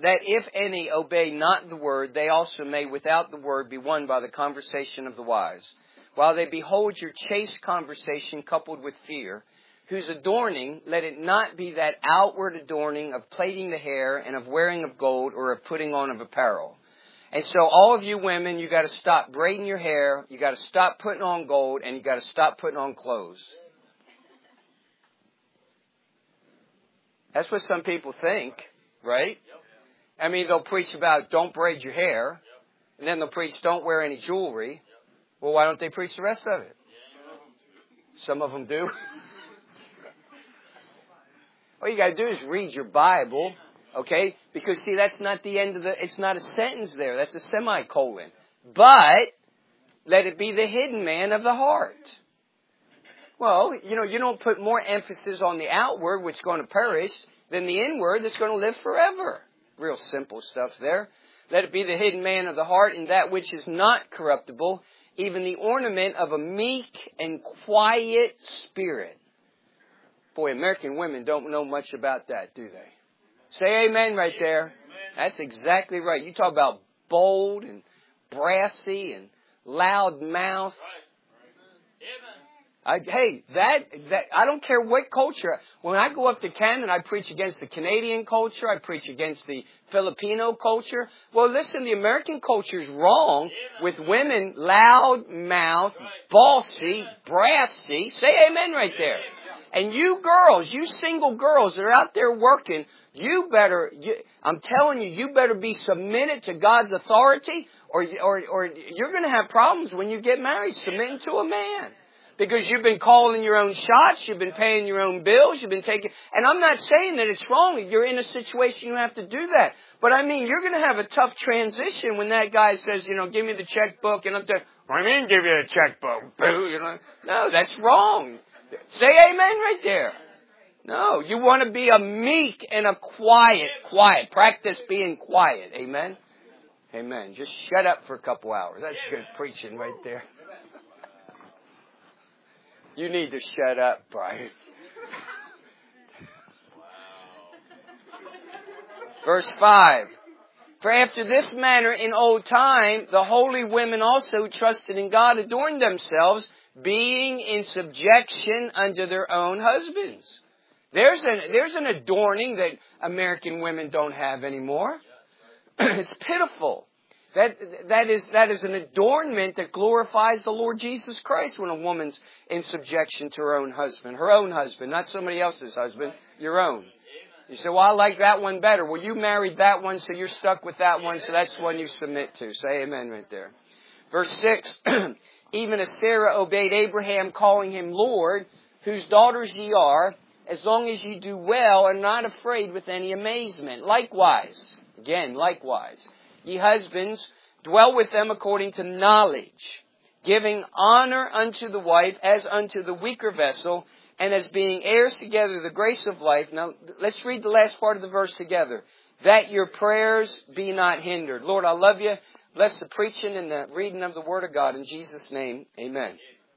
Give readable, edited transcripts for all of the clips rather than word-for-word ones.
that if any obey not the word, they also may without the word be won by the conversation of the wise. While they behold your chaste conversation coupled with fear, whose adorning, let it not be that outward adorning of plaiting the hair and of wearing of gold or of putting on of apparel. And so all of you women, you got to stop braiding your hair, you got to stop putting on gold, and you got to stop putting on clothes. That's what some people think, right? I mean, they'll preach about don't braid your hair, and then they'll preach don't wear any jewelry. Well, why don't they preach the rest of it? Some of them do. All you got to do is read your Bible, okay? Because, see, that's not the end of it's not a sentence there. That's a semicolon. But, let it be the hidden man of the heart. Well, you don't put more emphasis on the outward, which is going to perish, than the inward that's going to live forever. Real simple stuff there. Let it be the hidden man of the heart, and that which is not corruptible, even the ornament of a meek and quiet spirit. Boy, American women don't know much about that, do they? Say amen right there. That's exactly right. You talk about bold brassy and loud mouth. Hey, that I don't care what culture. When I go up to Canada, I preach against the Canadian culture. I preach against the Filipino culture. Well, listen, the American culture is wrong with women loud mouth, bossy, brassy. Say amen right there. And you girls, you single girls that are out there working, I'm telling you, you better be submitted to God's authority, or you're going to have problems when you get married, submitting to a man. Because you've been calling your own shots, you've been paying your own bills, you've been taking... And I'm not saying that it's wrong. You're in a situation you have to do that. But I mean, you're going to have a tough transition when that guy says, give me the checkbook. And I'm saying, what do you mean give you the checkbook? Boo, No, that's wrong. Say amen right there. No, you want to be a meek and a quiet. Practice being quiet. Amen? Amen. Just shut up for a couple hours. That's good preaching right there. You need to shut up, Brian. Verse 5. For after this manner in old time, the holy women also trusted in God, adorned themselves, being in subjection unto their own husbands. There's an adorning that American women don't have anymore. It's pitiful. That is an adornment that glorifies the Lord Jesus Christ when a woman's in subjection to her own husband, not somebody else's husband, your own. You say, well, I like that one better. Well, you married that one, so you're stuck with that one, so that's the one you submit to. Say amen right there. Verse 6, even as Sarah obeyed Abraham, calling him Lord, whose daughters ye are, as long as you do well and not afraid with any amazement. Likewise, ye husbands, dwell with them according to knowledge, giving honor unto the wife as unto the weaker vessel, and as being heirs together the grace of life. Now, let's read the last part of the verse together. That your prayers be not hindered. Lord, I love you. Bless the preaching and the reading of the Word of God. In Jesus' name, amen.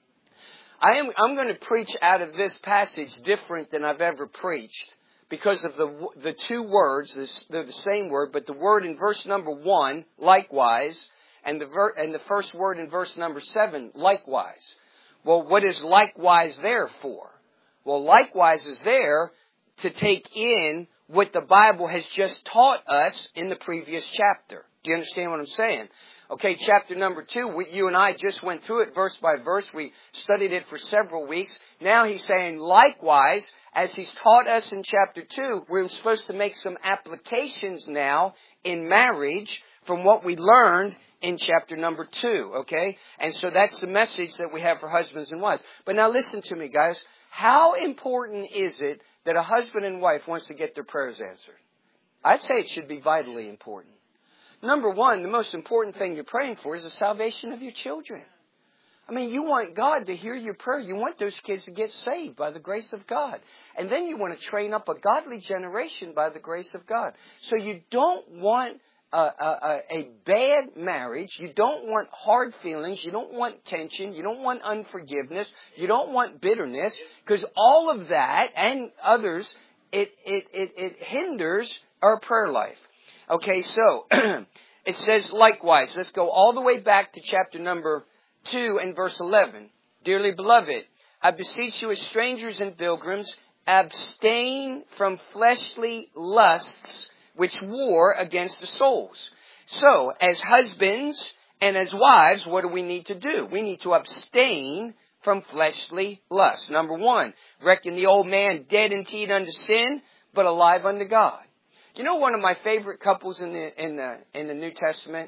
I'm going to preach out of this passage different than I've ever preached, because of the two words. They're the same word, but the word in verse number 1, likewise, and the first word in verse number 7, likewise. Well, what is likewise there for? Well, likewise is there to take in what the Bible has just taught us in the previous chapter. Do you understand what I'm saying? Okay, chapter number 2, you and I just went through it verse by verse. We studied it for several weeks. Now he's saying, likewise, as he's taught us in chapter 2, we're supposed to make some applications now in marriage from what we learned in chapter number 2, okay? And so that's the message that we have for husbands and wives. But now listen to me, guys. How important is it that a husband and wife wants to get their prayers answered? I'd say it should be vitally important. Number one, the most important thing you're praying for is the salvation of your children. I mean, you want God to hear your prayer. You want those kids to get saved by the grace of God. And then you want to train up a godly generation by the grace of God. So you don't want a bad marriage. You don't want hard feelings. You don't want tension. You don't want unforgiveness. You don't want bitterness. Because all of that and others, it hinders our prayer life. Okay, so it says likewise. Let's go all the way back to chapter number 2 and verse 11. Dearly beloved, I beseech you as strangers and pilgrims, abstain from fleshly lusts which war against the souls. So, as husbands and as wives, what do we need to do? We need to abstain from fleshly lusts. Number 1, reckon the old man dead indeed unto sin, but alive unto God. You know, one of my favorite couples in the New Testament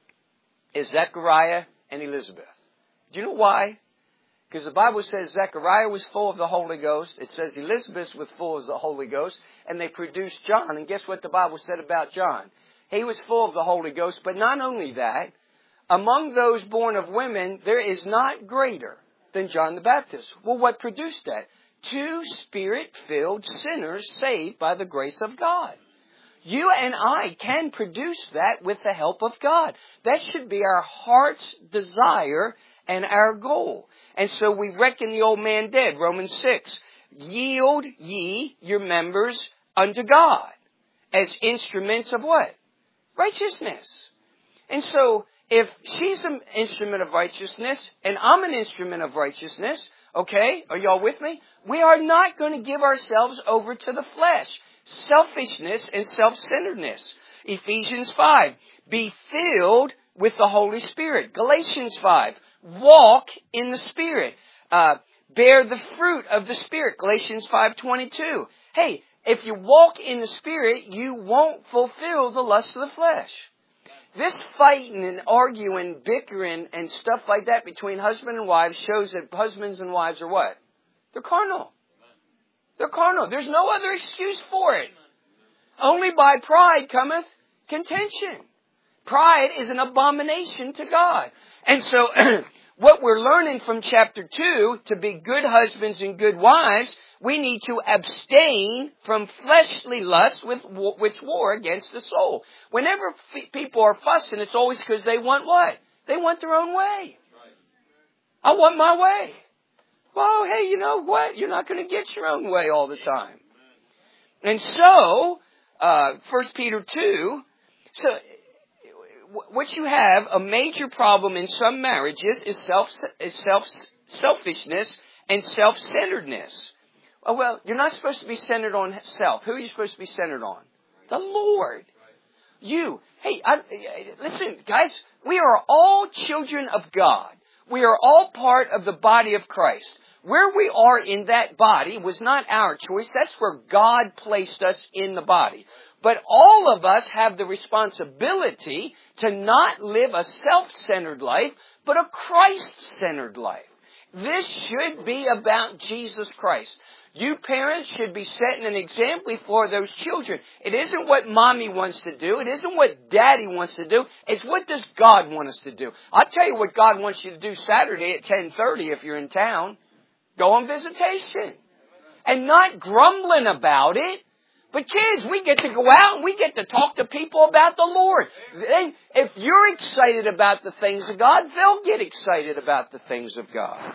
is Zechariah and Elizabeth. Do you know why? Because the Bible says Zechariah was full of the Holy Ghost. It says Elizabeth was full of the Holy Ghost. And they produced John. And guess what the Bible said about John? He was full of the Holy Ghost. But not only that, among those born of women, there is not greater than John the Baptist. Well, what produced that? 2 Spirit-filled sinners saved by the grace of God. You and I can produce that with the help of God. That should be our heart's desire and our goal. And so we reckon the old man dead. Romans 6. Yield ye your members unto God as instruments of what? Righteousness. And so if she's an instrument of righteousness and I'm an instrument of righteousness, okay, are y'all with me? We are not going to give ourselves over to the flesh. Selfishness and self-centeredness. Ephesians 5. Be filled with the Holy Spirit. Galatians 5. Walk in the Spirit. Bear the fruit of the Spirit. Galatians 5:22. Hey, if you walk in the Spirit, you won't fulfill the lust of the flesh. This fighting and arguing, bickering, and stuff like that between husband and wives shows that husbands and wives are what? They're carnal. They're carnal. There's no other excuse for it. Only by pride cometh contention. Pride is an abomination to God. And so, what we're learning from chapter 2, to be good husbands and good wives, we need to abstain from fleshly lusts which war against the soul. Whenever people are fussing, it's always because they want what? They want their own way. I want my way. Well, hey, you know what? You're not going to get your own way all the time. And so, 1 Peter 2, so what you have, a major problem in some marriages is selfishness and self-centeredness. Oh, well, you're not supposed to be centered on self. Who are you supposed to be centered on? The Lord. You. Hey, listen, guys, we are all children of God. We are all part of the body of Christ. Where we are in that body was not our choice. That's where God placed us in the body. But all of us have the responsibility to not live a self-centered life, but a Christ-centered life. This should be about Jesus Christ. You parents should be setting an example for those children. It isn't what mommy wants to do. It isn't what daddy wants to do. It's what does God want us to do. I'll tell you what God wants you to do Saturday at 10:30 if you're in town. Go on visitation. And not grumbling about it. But kids, we get to go out and we get to talk to people about the Lord. Then, if you're excited about the things of God, they'll get excited about the things of God.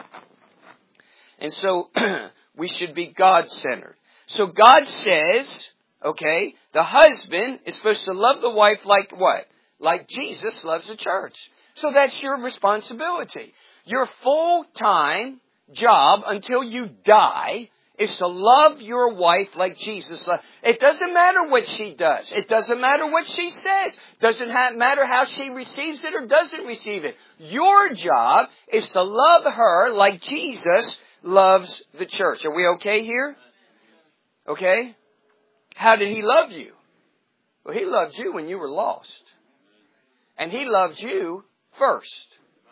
And so, we should be God-centered. So God says, okay, the husband is supposed to love the wife like what? Like Jesus loves the church. So that's your responsibility. Your full-time job until you die is to love your wife like Jesus loves. It doesn't matter what she does. It doesn't matter what she says. It doesn't matter how she receives it or doesn't receive it. Your job is to love her like Jesus loves the church. Are we okay here? Okay? How did He love you? Well, He loved you when you were lost. And He loved you first.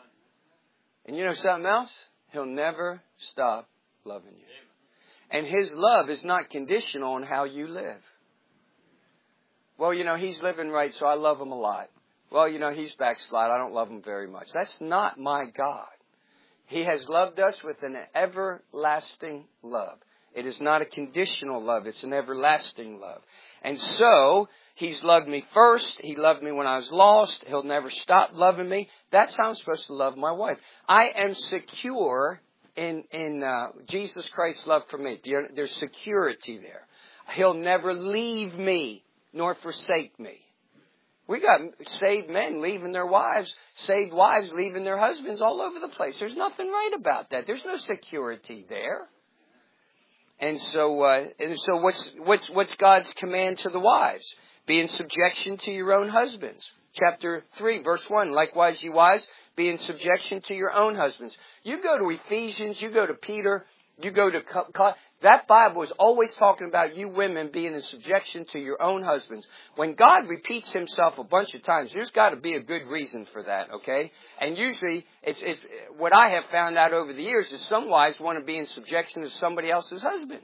And you know something else? He'll never stop loving you. And His love is not conditional on how you live. Well, you know, he's living right, so I love him a lot. Well, you know, he's backslide. I don't love him very much. That's not my God. He has loved us with an everlasting love. It is not a conditional love. It's an everlasting love. And so, He's loved me first. He loved me when I was lost. He'll never stop loving me. That's how I'm supposed to love my wife. I am secure in Jesus Christ's love for me. There's security there. He'll never leave me nor forsake me. We got saved men leaving their wives, saved wives leaving their husbands all over the place. There's nothing right about that. There's no security there. And so what's God's command to the wives? Be in subjection to your own husbands. Chapter 3, verse 1. Likewise, ye wives, be in subjection to your own husbands. You go to Ephesians, you go to Peter, you go to... That Bible is always talking about you women being in subjection to your own husbands. When God repeats himself a bunch of times, there's got to be a good reason for that, okay? And usually, it's what I have found out over the years is some wives want to be in subjection to somebody else's husband.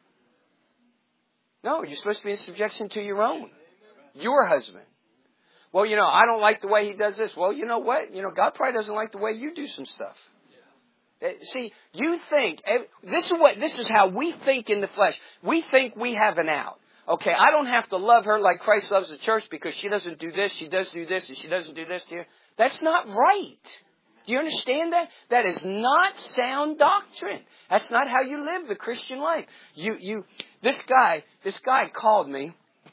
No, you're supposed to be in subjection to your own. Your husband. Well, I don't like the way he does this. Well, you know what? God probably doesn't like the way you do some stuff. See, you think, this is how we think in the flesh. We think we have an out. Okay, I don't have to love her like Christ loves the church because she doesn't do this, she does do this, and she doesn't do this to you. That's not right. Do you understand that? That is not sound doctrine. That's not how you live the Christian life. This guy called me.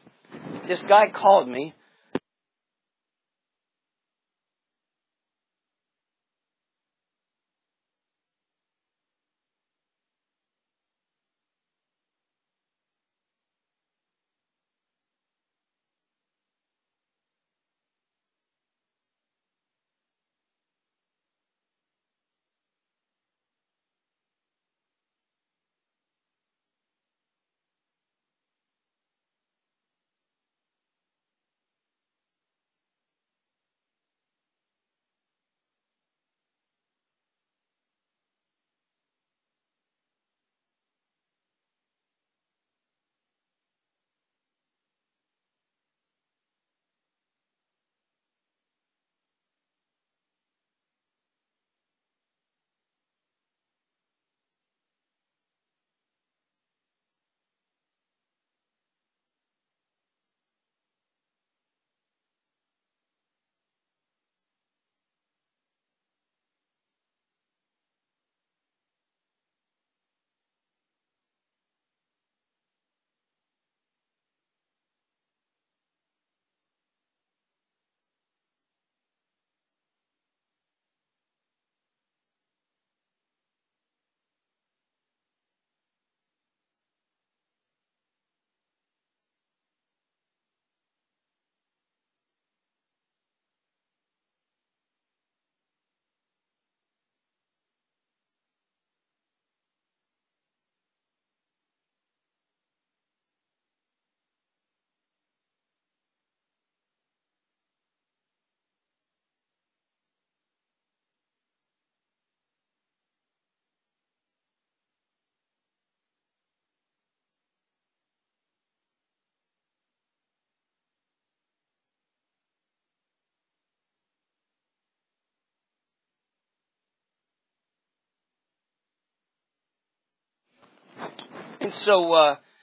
And so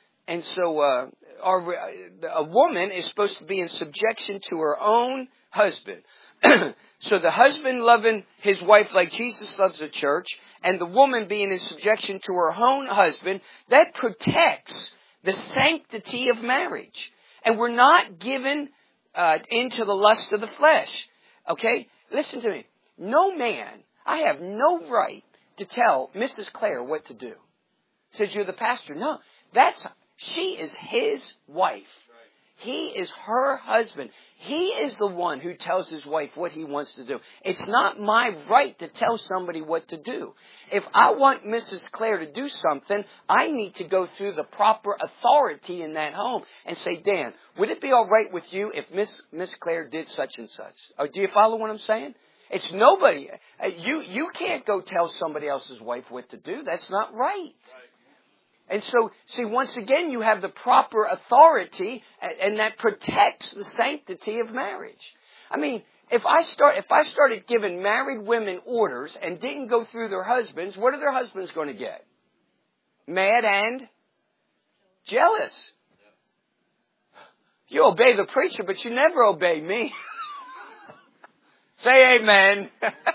a woman is supposed to be in subjection to her own husband. So the husband loving his wife like Jesus loves the church, and the woman being in subjection to her own husband, that protects the sanctity of marriage. And we're not given into the lust of the flesh. Okay? Listen to me. No man, I have no right to tell Mrs. Claire what to do. Says you're the pastor. No, she is his wife. He is her husband. He is the one who tells his wife what he wants to do. It's not my right to tell somebody what to do. If I want Mrs. Claire to do something, I need to go through the proper authority in that home and say, Dan, would it be all right with you if Miss Claire did such and such? Do you follow what I'm saying? It's nobody. You can't go tell somebody else's wife what to do. That's not right. And so, see, once again, you have the proper authority, and that protects the sanctity of marriage. I mean, if I started giving married women orders and didn't go through their husbands, what are their husbands going to get? Mad and jealous. You obey the preacher, but you never obey me. Say amen.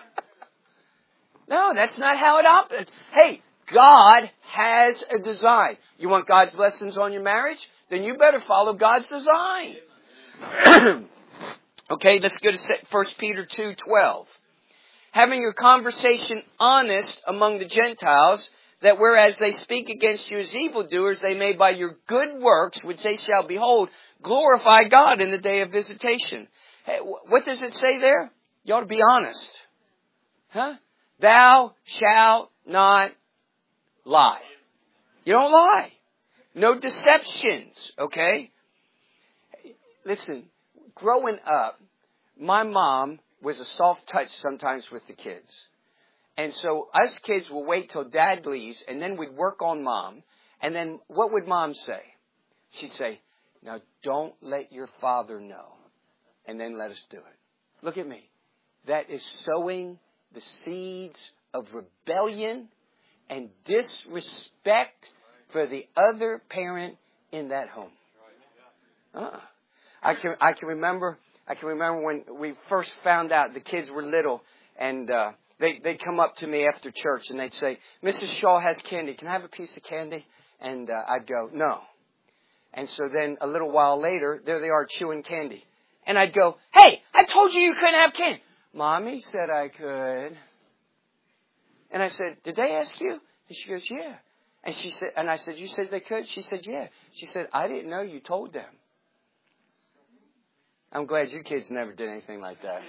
No, that's not how it operates. Hey, God has a design. You want God's blessings on your marriage? Then you better follow God's design. Okay, let's go to 1 Peter 2:12. Having your conversation honest among the Gentiles, that whereas they speak against you as evildoers, they may by your good works, which they shall behold, glorify God in the day of visitation. Hey, what does it say there? You ought to be honest. Huh? Thou shalt not lie. You don't lie. No deceptions, okay? Listen, growing up, my mom was a soft touch sometimes with the kids. And so us kids will wait till Dad leaves, and then we'd work on Mom. And then what would Mom say? She'd say, now don't let your father know. And then let us do it. Look at me. That is sowing the seeds of rebellion and disrespect for the other parent in that home. I can remember when we first found out the kids were little, and they'd come up to me after church and they'd say, Mrs. Shaw has candy. Can I have a piece of candy? And I'd go, no. And so then a little while later, there they are chewing candy. And I'd go, hey, I told you couldn't have candy. Mommy said I could. And I said, did they ask you? And she goes, yeah. And she said, and I said, you said they could? She said, yeah. She said, I didn't know you told them. I'm glad you kids never did anything like that.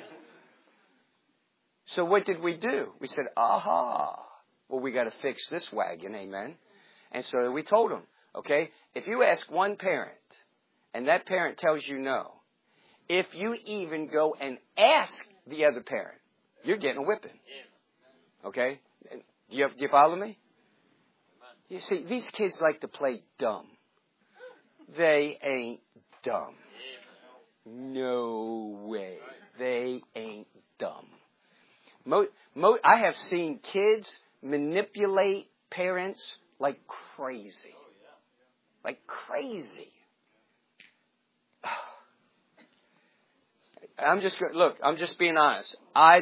So what did we do? We said, aha. Well, we got to fix this wagon, amen. And so we told them, okay, if you ask one parent and that parent tells you no, if you even go and ask the other parent, you're getting a whipping. Okay? Do you follow me? You see, these kids like to play dumb. They ain't dumb. No way. They ain't dumb. I have seen kids manipulate parents like crazy. Like crazy. I'm just being honest. I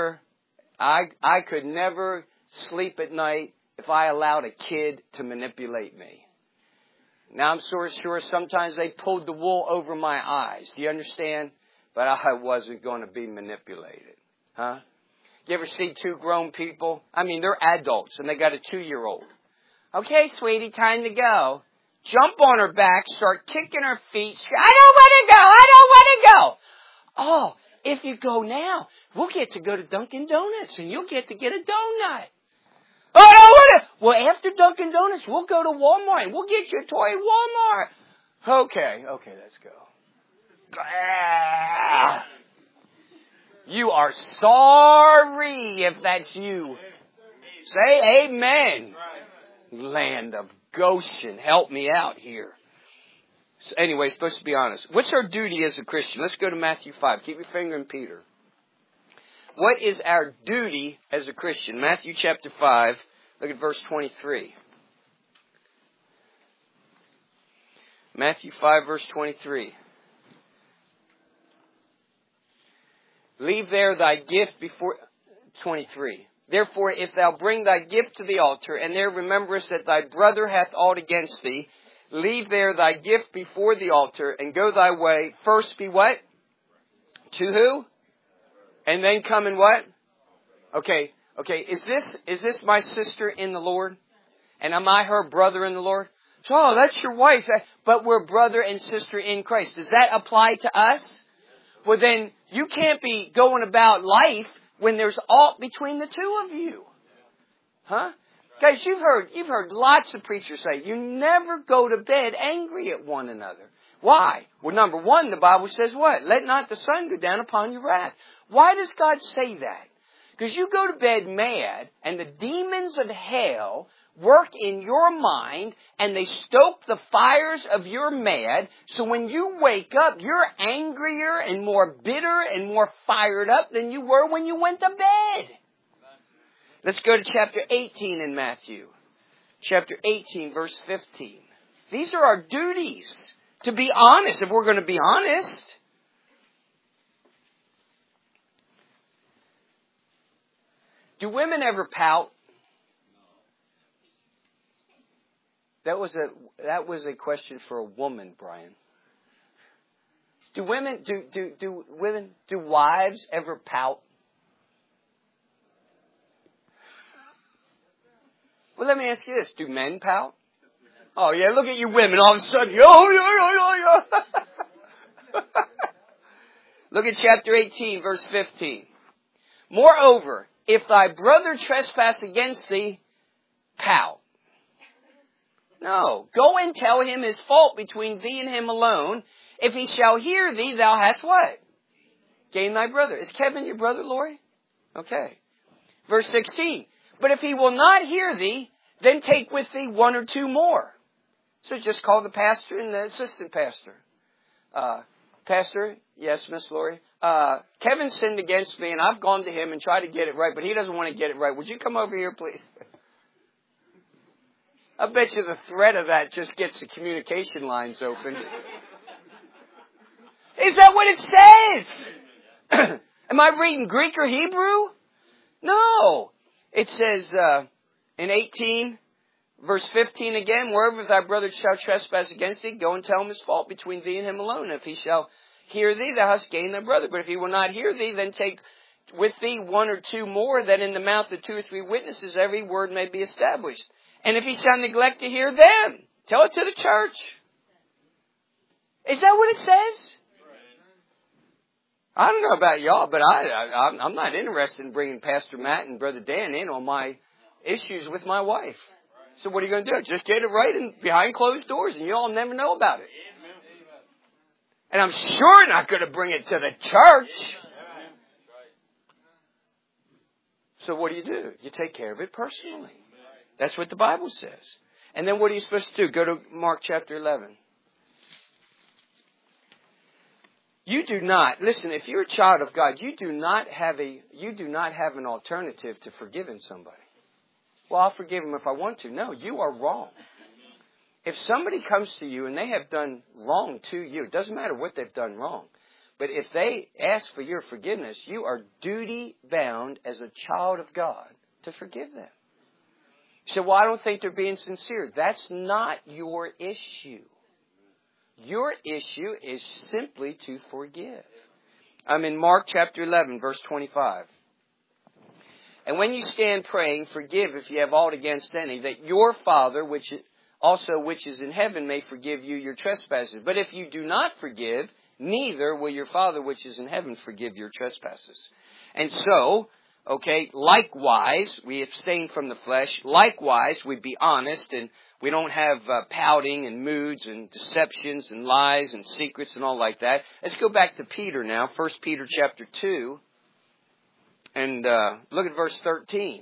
could never sleep at night if I allowed a kid to manipulate me. Now, I'm sure sometimes they pulled the wool over my eyes. Do you understand? But I wasn't going to be manipulated. Huh? You ever see two grown people? I mean, they're adults and they got a 2-year-old. Okay, sweetie, time to go. Jump on her back, start kicking her feet. I don't want to go. I don't want to go. Oh, if you go now, we'll get to go to Dunkin' Donuts and you'll get to get a donut. Oh, I don't want to. Well, after Dunkin' Donuts, we'll go to Walmart and we'll get you a toy at Walmart. Okay, let's go. Ah. You are sorry if that's you. Say amen. Land of Goshen, help me out here. So anyway, supposed to be honest. What's our duty as a Christian? Let's go to Matthew 5. Keep your finger in Peter. What is our duty as a Christian? Matthew chapter 5, look at verse 23. Matthew 5, verse 23. Leave there thy gift before... 23. Therefore, if thou bring thy gift to the altar, and there rememberest that thy brother hath aught against thee, leave there thy gift before the altar, and go thy way. First be what? To who? And then come and what? Okay. Is this my sister in the Lord? And am I her brother in the Lord? So, oh, that's your wife. But we're brother and sister in Christ. Does that apply to us? Well, then you can't be going about life when there's aught between the two of you. Huh? Guys, you've heard lots of preachers say, you never go to bed angry at one another. Why? Well, number one, the Bible says what? Let not the sun go down upon your wrath. Why does God say that? Because you go to bed mad, and the demons of hell work in your mind, and they stoke the fires of your mad, so when you wake up, you're angrier and more bitter and more fired up than you were when you went to bed. Let's go to chapter 18 in Matthew. Chapter 18, verse 15. These are our duties, to be honest, if we're going to be honest. Do women ever pout? That was a question for a woman, Brian. Do wives ever pout? Well, let me ask you this. Do men pout? Oh, yeah, look at you women. All of a sudden, yo. Look at chapter 18, verse 15. Moreover, if thy brother trespass against thee, pout. No. Go and tell him his fault between thee and him alone. If he shall hear thee, thou hast what? Gain thy brother. Is Kevin your brother, Lori? Okay. Verse 16. But if he will not hear thee, then take with thee one or two more. So just call the pastor and the assistant pastor. Pastor, yes, Miss Lori. Kevin sinned against me, and I've gone to him and tried to get it right, but he doesn't want to get it right. Would you come over here, please? I bet you the threat of that just gets the communication lines open. Is that what it says? Am I reading Greek or Hebrew? No. It says in 18, verse 15 again, wherever thy brother shall trespass against thee, go and tell him his fault between thee and him alone. If he shall hear thee, thou hast gained thy brother. But if he will not hear thee, then take with thee one or two more, that in the mouth of two or three witnesses every word may be established. And if he shall neglect to hear them, tell it to the church. Is that what it says? I don't know about y'all, but I'm not interested in bringing Pastor Matt and Brother Dan in on my issues with my wife. So what are you going to do? Just get it right and behind closed doors, and you'll never know about it. And I'm sure not going to bring it to the church. So what do? You take care of it personally. That's what the Bible says. And then what are you supposed to do? Go to Mark chapter 11. You do not, listen, if you're a child of God, you do not have an alternative to forgiving somebody. Well, I'll forgive them if I want to. No, you are wrong. If somebody comes to you and they have done wrong to you, it doesn't matter what they've done wrong. But if they ask for your forgiveness, you are duty bound as a child of God to forgive them. You say, well, I don't think they're being sincere. That's not your issue. Your issue is simply to forgive. I'm in Mark chapter 11, verse 25. And when you stand praying, forgive if you have aught against any, that your Father, which is in heaven, may forgive you your trespasses. But if you do not forgive, neither will your Father which is in heaven forgive your trespasses. And so, likewise, we abstain from the flesh. Likewise, we be honest and we don't have pouting and moods and deceptions and lies and secrets and all like that. Let's go back to Peter now, 1 Peter chapter 2, and look at verse 13.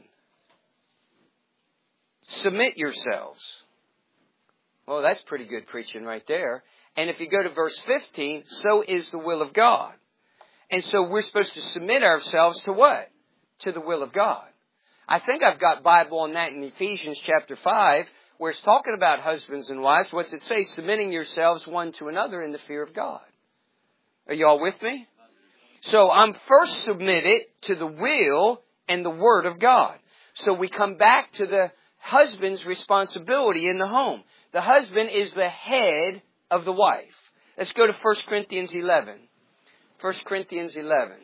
Submit yourselves. Well, that's pretty good preaching right there. And if you go to verse 15, so is the will of God. And so we're supposed to submit ourselves to what? To the will of God. I think I've got Bible on that in Ephesians chapter 5, where it's talking about husbands and wives. What's it say? Submitting yourselves one to another in the fear of God. Are you all with me? So I'm first submitted to the will and the word of God. So we come back to the husband's responsibility in the home. The husband is the head of the wife. Let's go to 1 Corinthians 11. 1 Corinthians 11.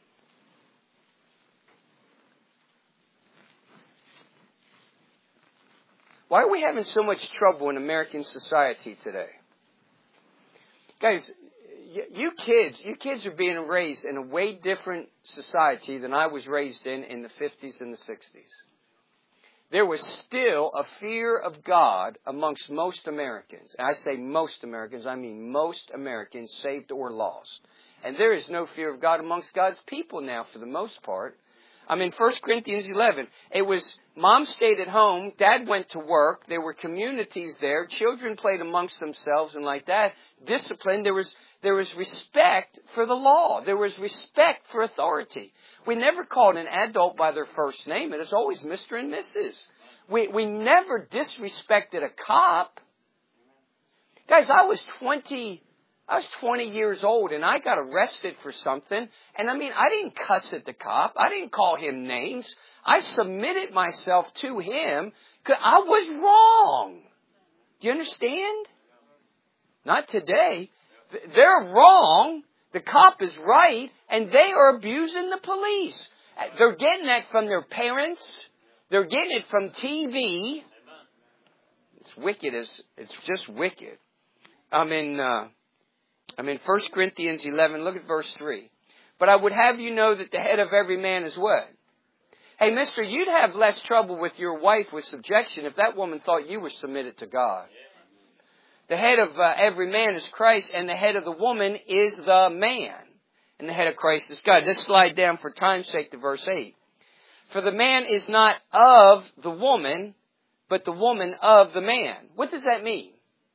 Why are we having so much trouble in American society today? Guys, you kids are being raised in a way different society than I was raised in the 50s and the 60s. There was still a fear of God amongst most Americans. And I say most Americans, I mean most Americans, saved or lost. And there is no fear of God amongst God's people now for the most part. I'm in 1 Corinthians 11. It was mom stayed at home, dad went to work, there were communities there, children played amongst themselves and like that. Discipline, there was respect for the law. There was respect for authority. We never called an adult by their first name. It was always Mr. and Mrs. We never disrespected a cop. Guys, I was 20 years old and I got arrested for something. And I didn't cuss at the cop. I didn't call him names. I submitted myself to him because I was wrong. Do you understand? Not today. They're wrong. The cop is right. And they are abusing the police. They're getting that from their parents. They're getting it from TV. It's wicked. It's just wicked. I'm in 1 Corinthians 11. Look at verse 3. But I would have you know that the head of every man is what? Hey, mister, you'd have less trouble with your wife with subjection if that woman thought you were submitted to God. The head of every man is Christ, and the head of the woman is the man. And the head of Christ is God. Let's slide down for time's sake to verse 8. For the man is not of the woman, but the woman of the man. What does that mean?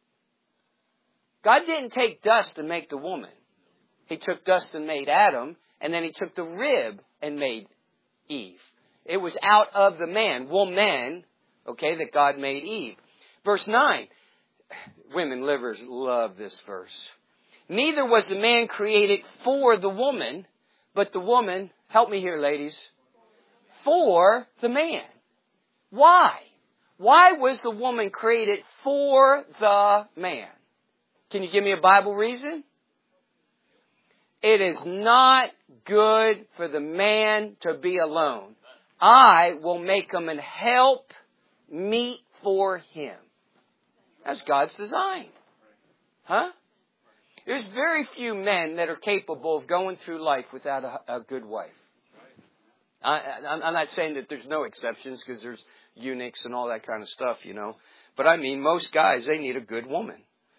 God didn't take dust and make the woman. He took dust and made Adam, and then he took the rib and made Eve. It was out of the man, woman, okay, that God made Eve. Verse 9. Women livers love this verse. Neither was the man created for the woman, but the woman, help me here, ladies, for the man. Why? Why was the woman created for the man? Can you give me a Bible reason? It is not good for the man to be alone. I will make him an help meet for him. That's God's design. Huh? There's very few men that are capable of going through life without a good wife. I'm not saying that there's no exceptions, because there's eunuchs and all that kind of stuff, you know. But I mean, most guys, they need a good woman.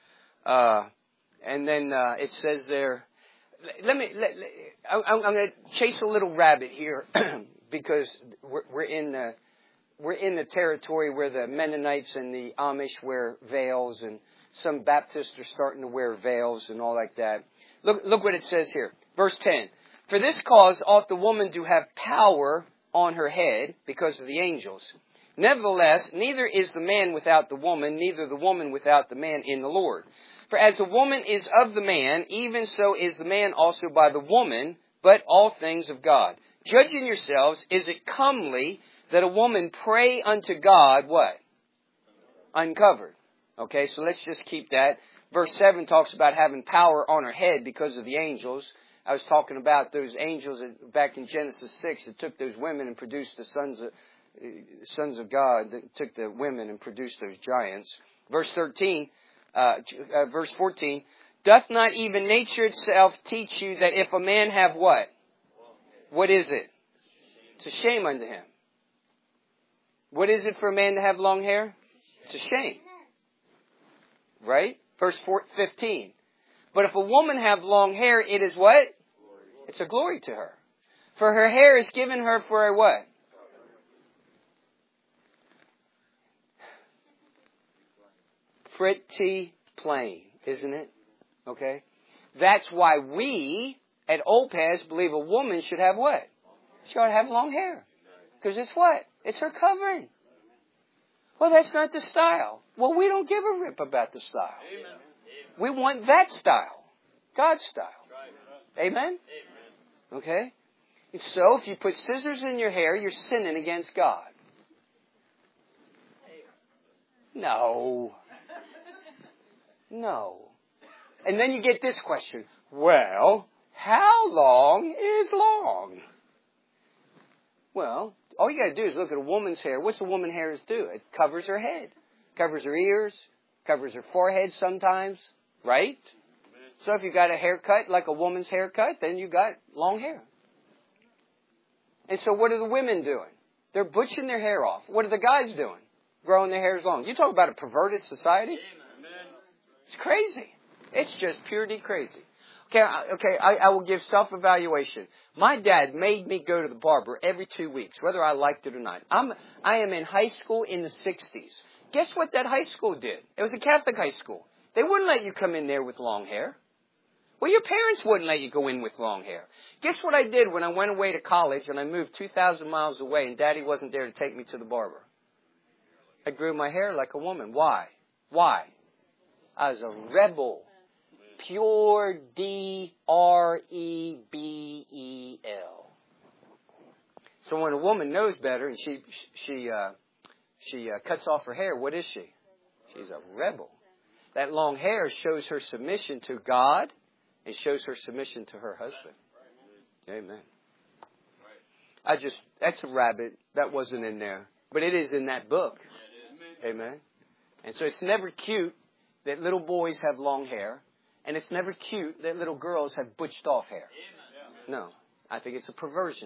And then it says there, I'm going to chase a little rabbit here because we're in the territory where the Mennonites and the Amish wear veils, and some Baptists are starting to wear veils and all like that. Look what it says here. Verse 10. For this cause ought the woman to have power on her head because of the angels. Nevertheless, neither is the man without the woman, neither the woman without the man in the Lord. For as the woman is of the man, even so is the man also by the woman, but all things of God. Judging yourselves, is it comely that a woman pray unto God, what? Uncovered. Okay, so let's just keep that. Verse 7 talks about having power on her head because of the angels. I was talking about those angels back in Genesis 6 that took those women and produced the sons of God, that took the women and produced those giants. Verse 14, doth not even nature itself teach you that if a man have what? What is it? It's a shame unto him. What is it for a man to have long hair? It's a shame. Right? Verse 15. But if a woman have long hair, it is what? It's a glory to her. For her hair is given her for a what? Pretty plain, isn't it? Okay? That's why we at Old Paths believe a woman should have what? She ought to have long hair. Because it's what? It's her covering. Well, that's not the style. Well, we don't give a rip about the style. Amen. We want that style. God's style. Amen? Okay? So, if you put scissors in your hair, you're sinning against God. No. No. And then you get this question. Well, how long is long? Well, all you got to do is look at a woman's hair. What's a woman's hair do? It covers her head. Covers her ears. Covers her forehead sometimes. Right? So if you got a haircut like a woman's haircut, then you got long hair. And so what are the women doing? They're butching their hair off. What are the guys doing? Growing their hairs long. You talk about a perverted society? It's crazy. It's just purely crazy. Okay, I will give self-evaluation. My dad made me go to the barber every 2 weeks, whether I liked it or not. I am in high school in the 60s. Guess what that high school did? It was a Catholic high school. They wouldn't let you come in there with long hair. Well, your parents wouldn't let you go in with long hair. Guess what I did when I went away to college and I moved 2,000 miles away and Daddy wasn't there to take me to the barber? I grew my hair like a woman. Why? Why? I was a rebel. Pure D-R-E-B-E-L. So when a woman knows better and she cuts off her hair, what is she? She's a rebel. That long hair shows her submission to God and shows her submission to her husband. Amen. That's a rabbit. That wasn't in there. But it is in that book. Amen. And so it's never cute that little boys have long hair. And it's never cute that little girls have butched off hair. No. I think it's a perversion.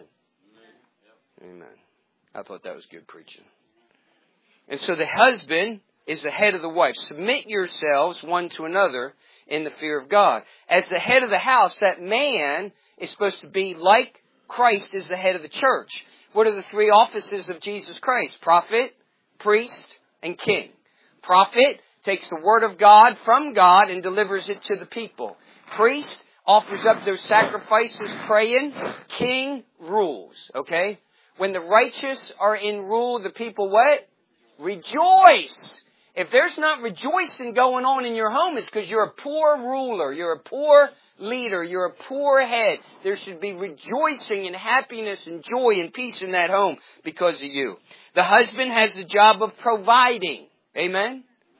Amen. I thought that was good preaching. And so the husband is the head of the wife. Submit yourselves one to another in the fear of God. As the head of the house, that man is supposed to be like Christ is the head of the church. What are the three offices of Jesus Christ? Prophet, priest, and king. Prophet takes the word of God from God and delivers it to the people. Priest offers up their sacrifices praying. King rules. Okay? When the righteous are in rule, the people what? Rejoice. If there's not rejoicing going on in your home, it's because you're a poor ruler. You're a poor leader. You're a poor head. There should be rejoicing and happiness and joy and peace in that home because of you. The husband has the job of providing. Amen?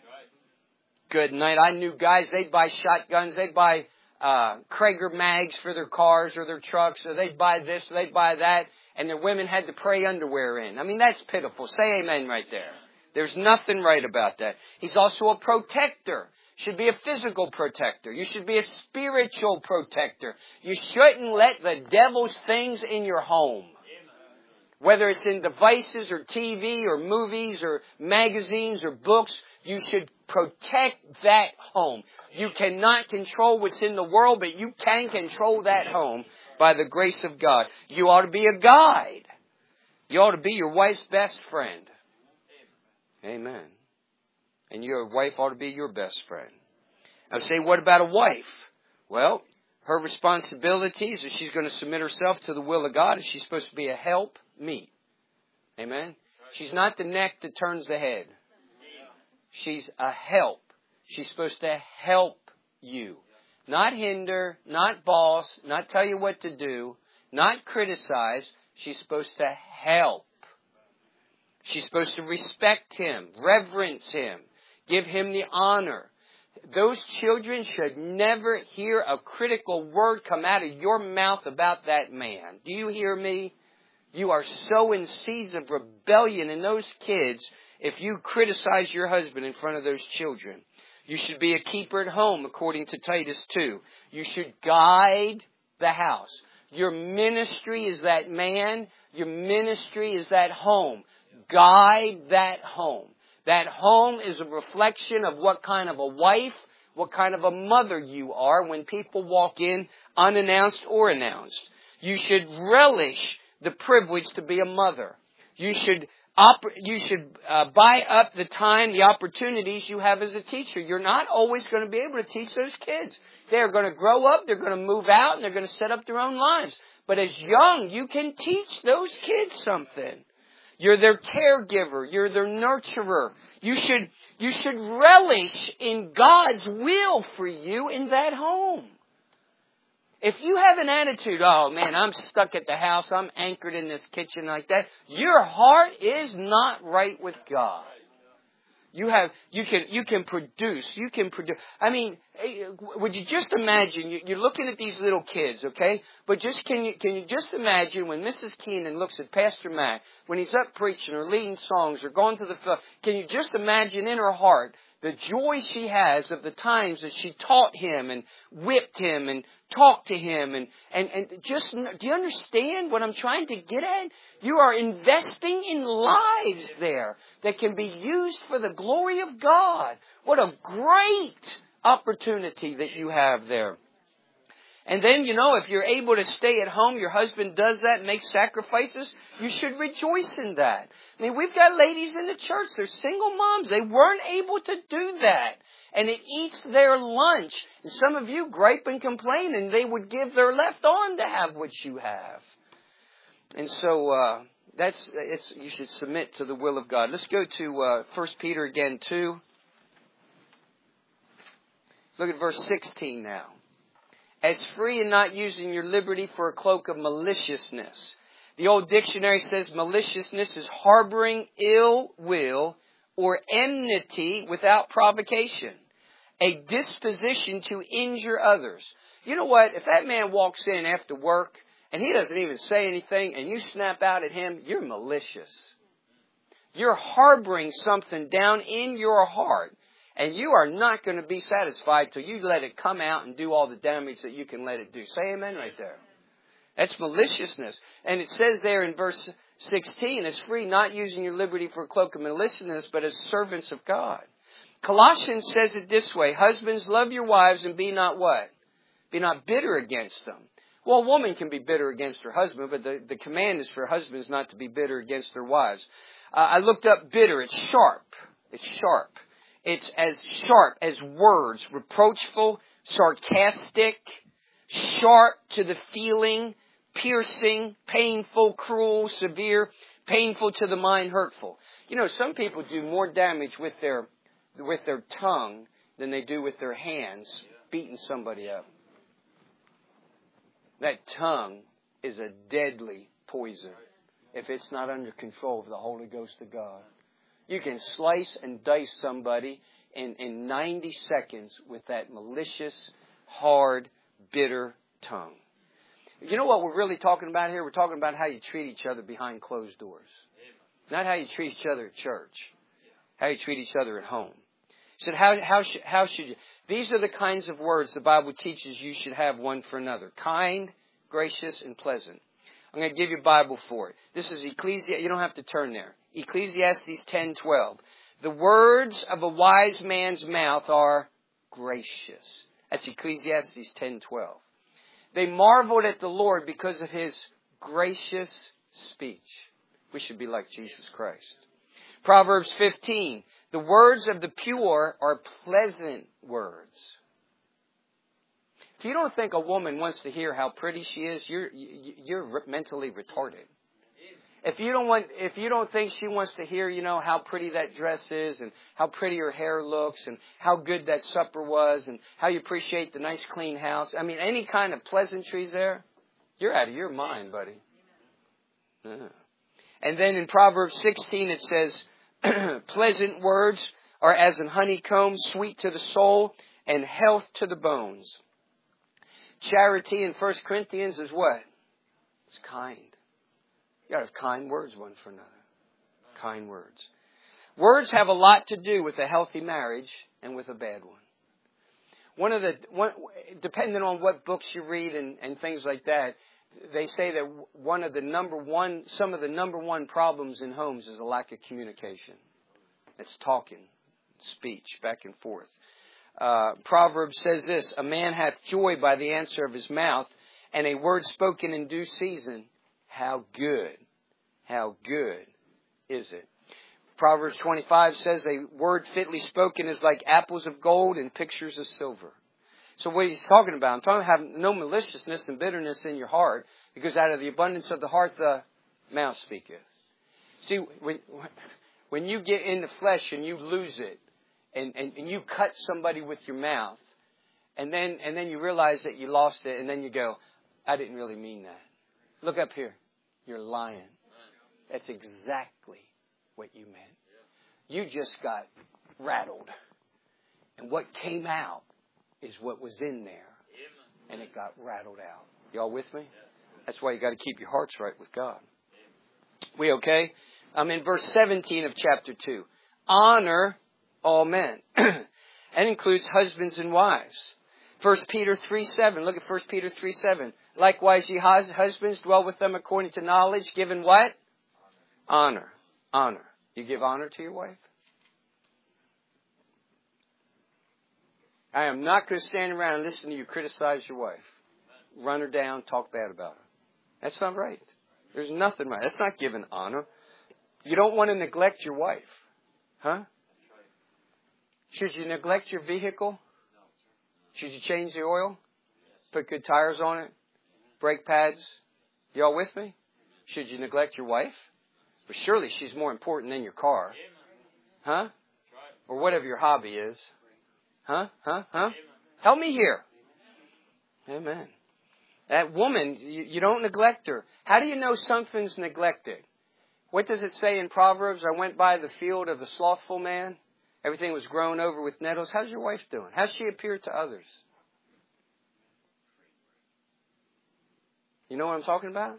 Good night. I knew guys, they'd buy shotguns. They'd buy Krager mags for their cars or their trucks. Or they'd buy this, or they'd buy that. And their women had to pray underwear in. I mean, that's pitiful. Say amen right there. There's nothing right about that. He's also a protector. Should be a physical protector. You should be a spiritual protector. You shouldn't let the devil's things in your home. Whether it's in devices or TV or movies or magazines or books, you should protect that home. You cannot control what's in the world, but you can control that home by the grace of God. You ought to be a guide. You ought to be your wife's best friend. Amen. And your wife ought to be your best friend. I say, what about a wife? Well, her responsibilities is she's going to submit herself to the will of God. She's supposed to be a help meet. Amen. She's not the neck that turns the head. She's a help. She's supposed to help you. Not hinder, not boss, not tell you what to do, not criticize. She's supposed to help. She's supposed to respect him, reverence him, give him the honor. Those children should never hear a critical word come out of your mouth about that man. Do you hear me? You are sowing seeds of rebellion in those kids if you criticize your husband in front of those children. You should be a keeper at home, according to Titus 2. You should guide the house. Your ministry is that man. Your ministry is that home. Guide that home. That home is a reflection of what kind of a wife, what kind of a mother you are when people walk in unannounced or announced. You should relish the privilege to be a mother. You should buy up the time, the opportunities you have as a teacher. You're not always going to be able to teach those kids. They're going to grow up, they're going to move out, and they're going to set up their own lives. But as young, you can teach those kids something. You're their caregiver. You're their nurturer. You should relish in God's will for you in that home. If you have an attitude, oh man, I'm stuck at the house, I'm anchored in this kitchen like that, your heart is not right with God. You can produce. I mean, would you just imagine, you're looking at these little kids, okay? But can you just imagine when Mrs. Keenan looks at Pastor Mac, when he's up preaching or leading songs or going to the field, can you just imagine in her heart the joy she has of the times that she taught him and whipped him and talked to him and just, do you understand what I'm trying to get at? You are investing in lives there that can be used for the glory of God. What a great opportunity that you have there. And then, if you're able to stay at home, your husband does that, makes sacrifices, you should rejoice in that. I mean, we've got ladies in the church, they're single moms, they weren't able to do that. And it eats their lunch. And some of you gripe and complain, and they would give their left arm to have what you have. And so, you should submit to the will of God. Let's go to 1 Peter again, 2. Look at verse 16 now. As free and not using your liberty for a cloak of maliciousness. The old dictionary says maliciousness is harboring ill will or enmity without provocation. a disposition to injure others. You know what? If that man walks in after work and he doesn't even say anything and you snap out at him, you're malicious. You're harboring something down in your heart. And you are not going to be satisfied till you let it come out and do all the damage that you can let it do. Say amen right there. That's maliciousness. And it says there in verse 16, it's free, not using your liberty for a cloak of maliciousness, but as servants of God. Colossians says it this way, husbands, love your wives and be not what? Be not bitter against them. Well, a woman can be bitter against her husband, but the command is for husbands not to be bitter against their wives. I looked up bitter. It's sharp. It's sharp. It's as sharp as words, reproachful, sarcastic, sharp to the feeling, piercing, painful, cruel, severe, painful to the mind, hurtful. You know, some people do more damage with their tongue than they do with their hands beating somebody up. That tongue is a deadly poison if it's not under control of the Holy Ghost of God. You can slice and dice somebody in 90 seconds with that malicious, hard, bitter tongue. You know what we're really talking about here? We're talking about how you treat each other behind closed doors. Not how you treat each other at church. How you treat each other at home. He said, how should you? These are the kinds of words the Bible teaches you should have one for another. Kind, gracious, and pleasant. I'm going to give you a Bible for it. This is Ecclesiastes. You don't have to turn there. Ecclesiastes 10:12. The words of a wise man's mouth are gracious. That's Ecclesiastes 10:12. They marveled at the Lord because of His gracious speech. We should be like Jesus Christ. Proverbs 15. The words of the pure are pleasant words. If you don't think a woman wants to hear how pretty she is, you're mentally retarded. If you don't think she wants to hear, how pretty that dress is and how pretty her hair looks and how good that supper was and how you appreciate the nice clean house, any kind of pleasantries there, you're out of your mind, buddy. Yeah. And then in Proverbs 16 it says, pleasant words are as an honeycomb, sweet to the soul and health to the bones. Charity in 1 Corinthians is what? It's kind. You got to have kind words one for another. Kind words. Words have a lot to do with a healthy marriage and with a bad one. Depending on what books you read and things like that, they say that some of the number one problems in homes is a lack of communication. It's talking, speech, back and forth. Proverbs says this, a man hath joy by the answer of his mouth, and a word spoken in due season. How good is it? Proverbs 25 says a word fitly spoken is like apples of gold and pictures of silver. So what he's talking about, I'm talking about having no maliciousness and bitterness in your heart, because out of the abundance of the heart the mouth speaketh. See, when you get in the flesh and you lose it, and you cut somebody with your mouth, and then you realize that you lost it, and then you go, I didn't really mean that. Look up here. You're lying. That's exactly what you meant. You just got rattled. And what came out is what was in there. And it got rattled out. Y'all with me? That's why you got to keep your hearts right with God. We okay? I'm in verse 17 of chapter 2. Honor all men. That includes husbands and wives. 1 Peter 3:7. Look at 1 Peter 3:7. Likewise, ye husbands, dwell with them according to knowledge, given what? Honor. Honor. You give honor to your wife? I am not going to stand around and listen to you criticize your wife. Run her down, talk bad about her. That's not right. There's nothing right. That's not giving honor. You don't want to neglect your wife. Huh? Should you neglect your vehicle? Should you change the oil? Put good tires on it? Brake pads? Y'all with me? Should you neglect your wife? But surely she's more important than your car. Huh? Or whatever your hobby is. Huh? Help me here. Amen. That woman, you don't neglect her. How do you know something's neglected? What does it say in Proverbs? I went by the field of the slothful man. Everything was grown over with nettles. How's your wife doing? How's she appear to others? You know what I'm talking about?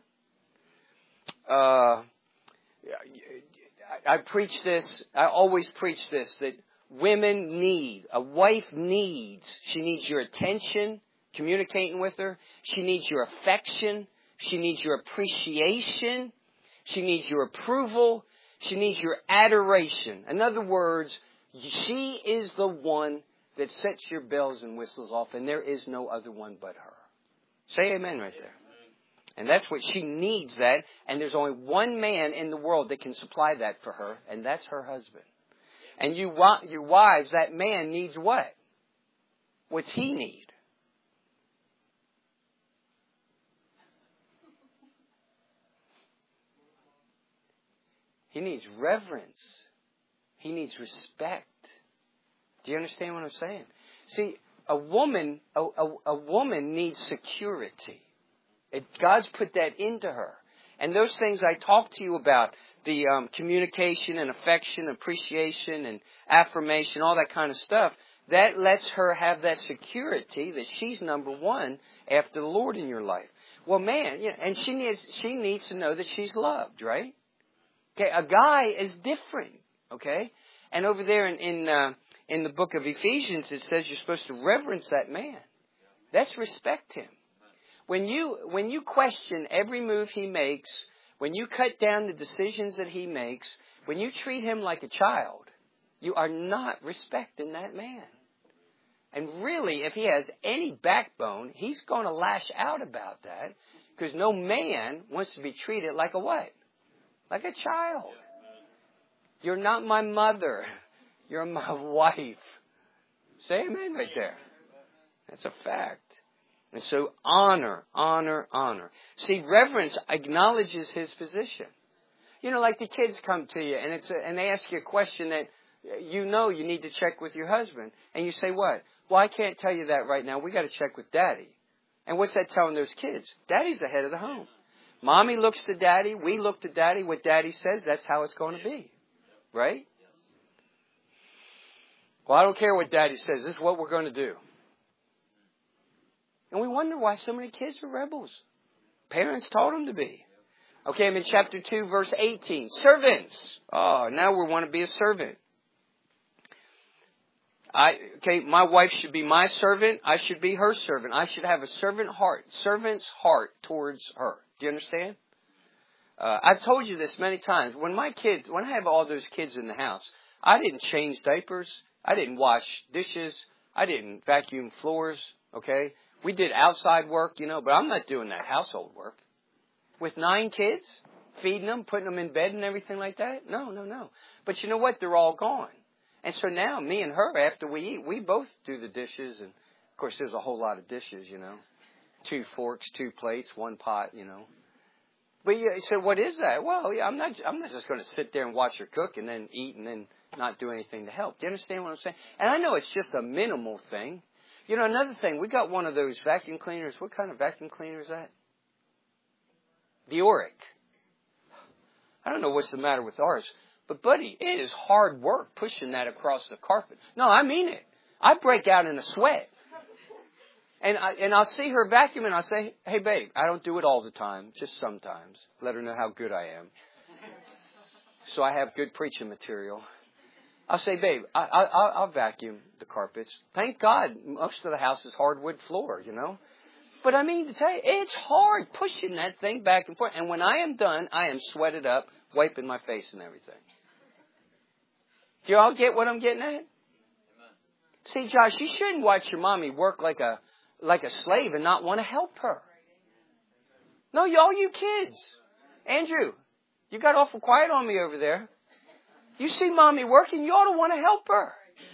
I preach this. I always preach this, that women need, a wife needs, she needs your attention, communicating with her. She needs your affection. She needs your appreciation. She needs your approval. She needs your adoration. In other words, she is the one that sets your bells and whistles off, and there is no other one but her. Say amen right there. And that's what she needs that, and there's only one man in the world that can supply that for her, and that's her husband. And you wives, that man needs what? What's he need? He needs reverence. He needs respect. Do you understand what I'm saying? See, a woman needs security. God's put that into her. And those things I talked to you about, the communication and affection, appreciation and affirmation, all that kind of stuff, that lets her have that security that she's number one after the Lord in your life. Well, man, and she needs to know that she's loved, right? Okay, a guy is different, okay? And over there in the book of Ephesians, it says you're supposed to reverence that man. That's respect him. When you question every move he makes, when you cut down the decisions that he makes, when you treat him like a child, you are not respecting that man. And really, if he has any backbone, he's going to lash out about that, because no man wants to be treated like a what? Like a child. You're not my mother. You're my wife. Say amen right there. That's a fact. And so honor. See, reverence acknowledges his position. You know, like the kids come to you and they ask you a question that you know you need to check with your husband. And you say what? Well, I can't tell you that right now. We got to check with Daddy. And what's that telling those kids? Daddy's the head of the home. Mommy looks to Daddy. We look to Daddy. What Daddy says, that's how it's going to be. Right? Well, I don't care what Daddy says. This is what we're going to do. And we wonder why so many kids are rebels. Parents told them to be. Okay, I'm in chapter 2, verse 18. Servants. Oh, now we want to be a servant. My wife should be my servant. I should be her servant. I should have a servant's heart towards her. Do you understand? I've told you this many times. When I have all those kids in the house, I didn't change diapers. I didn't wash dishes. I didn't vacuum floors. Okay? We did outside work, but I'm not doing that household work. With 9 kids, feeding them, putting them in bed and everything like that? No. But you know what? They're all gone. And so now, me and her, after we eat, we both do the dishes. And, of course, there's a whole lot of dishes, 2 forks, 2 plates, 1 pot, But you say, what is that? Well, yeah, I'm not just going to sit there and watch her cook and then eat and then not do anything to help. Do you understand what I'm saying? And I know it's just a minimal thing. Another thing, we got one of those vacuum cleaners. What kind of vacuum cleaner is that? The Auric. I don't know what's the matter with ours. But, buddy, it is hard work pushing that across the carpet. No, I mean it. I break out in a sweat. And I'll see her vacuum and I'll say, hey, babe, I don't do it all the time, just sometimes. Let her know how good I am. So I have good preaching material. I'll say, babe, I'll vacuum the carpets. Thank God most of the house is hardwood floor, But I mean to tell you, it's hard pushing that thing back and forth. And when I am done, I am sweated up, wiping my face and everything. Do you all get what I'm getting at? See, Josh, you shouldn't watch your mommy work like a slave and not want to help her. No, all you kids. Andrew, you got awful quiet on me over there. You see mommy working, you ought to want to help her.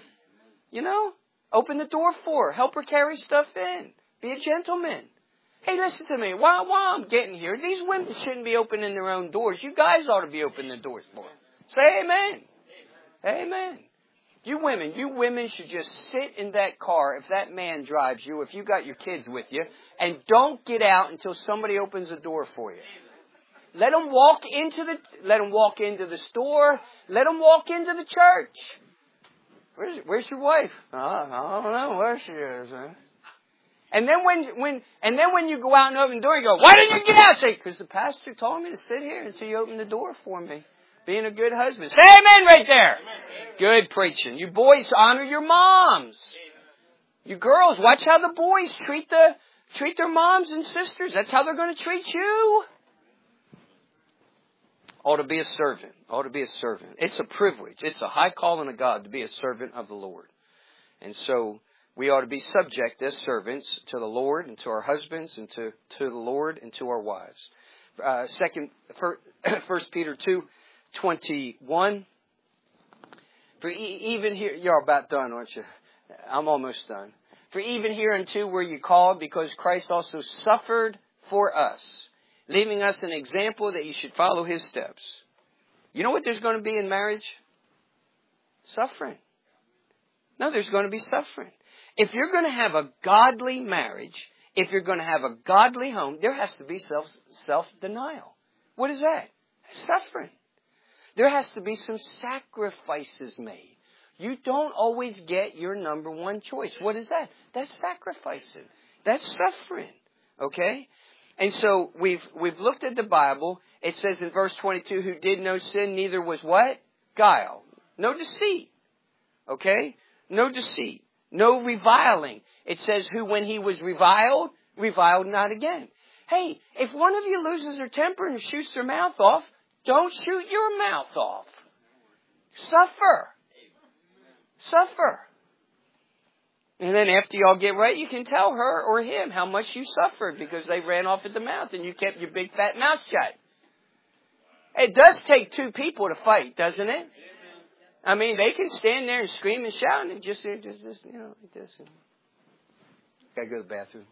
Open the door for her. Help her carry stuff in. Be a gentleman. Hey, listen to me. While I'm getting here, these women shouldn't be opening their own doors. You guys ought to be opening the doors for them. Say amen. Amen. You women should just sit in that car if that man drives you, if you got your kids with you, and don't get out until somebody opens the door for you. Let them walk into the store. Let them walk into the church. Where's your wife? I don't know where she is. Huh? And then when you go out and open the door, you go, why didn't you get out? Say, because the pastor told me to sit here until you open the door for me. Being a good husband. Say amen right there. Amen. Good preaching. You boys honor your moms. You girls, watch how the boys treat their moms and sisters. That's how they're going to treat you. Ought to be a servant. Ought to be a servant. It's a privilege. It's a high calling of God to be a servant of the Lord. And so we ought to be subject as servants to the Lord and to our husbands and to the Lord and to our wives. 1 Peter 2:21. For even here, you're about done, aren't you? I'm almost done. For even hereunto were you called, because Christ also suffered for us, leaving us an example that you should follow His steps. You know what there's going to be in marriage? Suffering. No, there's going to be suffering. If you're going to have a godly marriage, if you're going to have a godly home, there has to be self-denial. What is that? Suffering. There has to be some sacrifices made. You don't always get your number one choice. What is that? That's sacrificing. That's suffering. Okay? And so we've looked at the Bible. It says in verse 22, who did no sin, neither was what? Guile. No deceit. Okay? No deceit. No reviling. It says who when he was reviled not again. Hey, if one of you loses their temper and shoots their mouth off, don't shoot your mouth off. Suffer. Suffer. And then after y'all get right, you can tell her or him how much you suffered because they ran off at the mouth and you kept your big fat mouth shut. It does take two people to fight, doesn't it? I mean, they can stand there and scream and shout and just gotta go to the bathroom.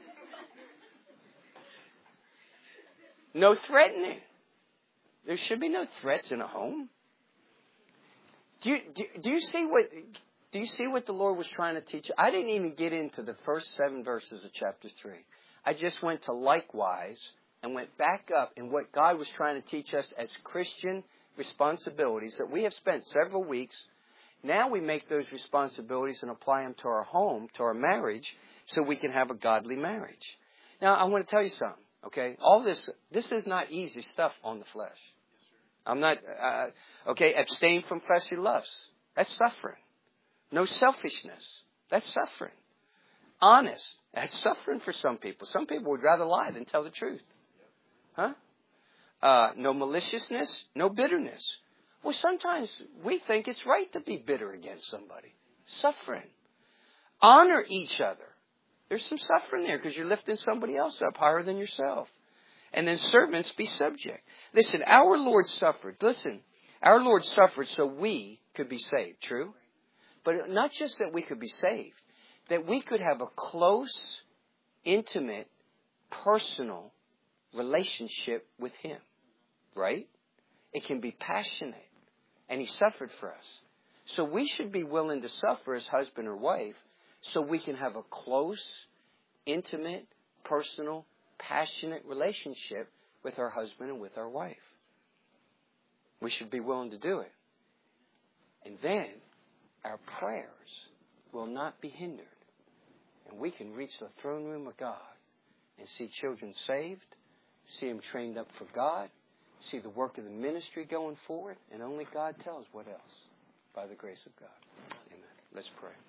No threatening. There should be no threats in a home. Do you see what the Lord was trying to teach you? I didn't even get into the first 7 verses of chapter 3. I just went to likewise and went back up in what God was trying to teach us as Christian responsibilities that we have spent several weeks. Now we make those responsibilities and apply them to our home, to our marriage, so we can have a godly marriage. Now, I want to tell you something, okay? All this is not easy stuff on the flesh. I'm not, abstain from fleshly lusts. That's suffering. No selfishness. That's suffering. Honest. That's suffering for some people. Some people would rather lie than tell the truth. Huh? No maliciousness. No bitterness. Well, sometimes we think it's right to be bitter against somebody. Suffering. Honor each other. There's some suffering there because you're lifting somebody else up higher than yourself. And then servants, be subject. Listen, our Lord suffered. Listen, our Lord suffered so we could be saved. True? But not just that we could be saved. That we could have a close, intimate, personal relationship with Him. Right? It can be passionate. And He suffered for us. So we should be willing to suffer as husband or wife so we can have a close, intimate, personal, passionate relationship with our husband and with our wife. We should be willing to do it. And then our prayers will not be hindered. And we can reach the throne room of God and see children saved, see them trained up for God, see the work of the ministry going forward, and only God tells what else, by the grace of God. Amen. Let's pray.